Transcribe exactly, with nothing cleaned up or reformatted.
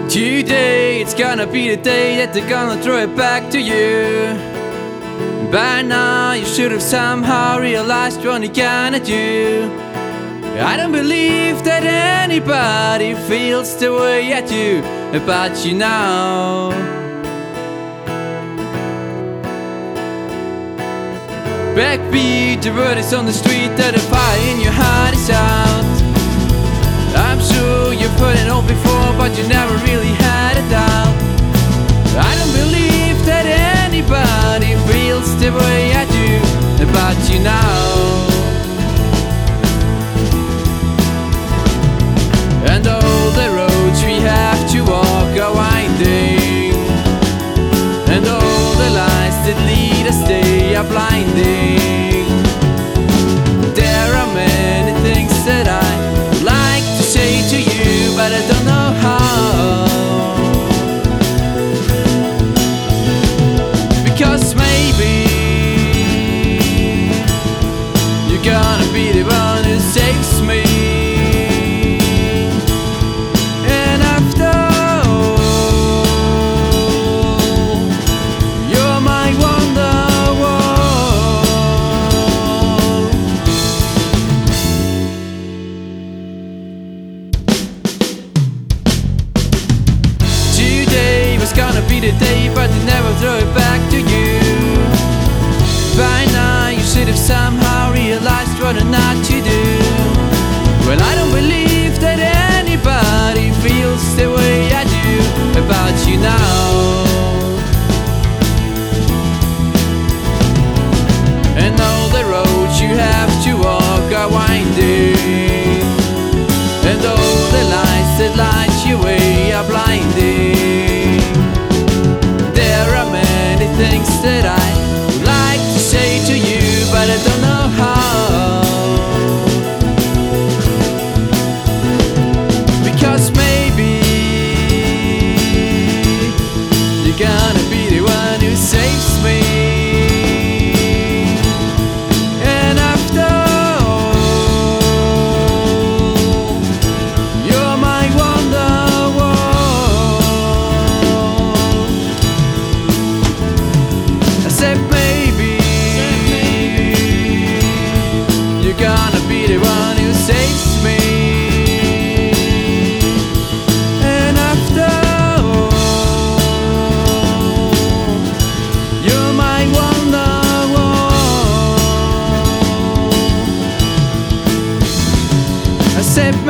Today it's gonna be the day that they're gonna throw it back to you. By now you should have somehow realized what you're gonna do. I don't believe that anybody feels the way I do about you now. Backbeat, the word is on the street that the fire in your heart is out. I'm sure you've heard it all before, but you never really had a doubt. I don't believe that anybody feels the way I do about you now. And all the roads we have to walk are winding, and all the lies that lead us, they are blinding. There are many things that I would like to say to you, but I don't know how. Because maybe you're gonna be the one who saves me. Gonna be the day, but they never throw it back to you. By now you should have somehow realized what or not to do. Well, I don't believe that anybody feels the way I do about you now. And all the roads you have to walk are winding, and all the lights that light your way are blinding. Things that I would like to say to you, but I don't know how. Because maybe you're gonna be the one who saves me. And after all, you're my wonderwall. Said maybe, you're gonna be the one who saves me. And after all, you're my wonderwall. I said